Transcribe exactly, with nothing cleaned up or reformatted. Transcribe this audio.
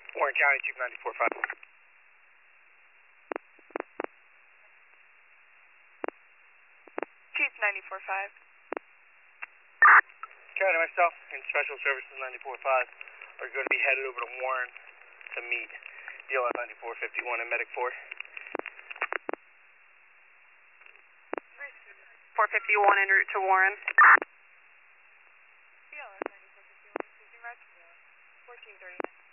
Warren County, Chief ninety-four five. Chief ninety-four five. County, myself, and Special Services ninety-four five are going to be headed over to Warren to meet D L S ninety-four fifty-one and Medic four. four fifty-one en route to Warren. D L S ninety-four fifty-one, speaking right. fourteen thirty-nine.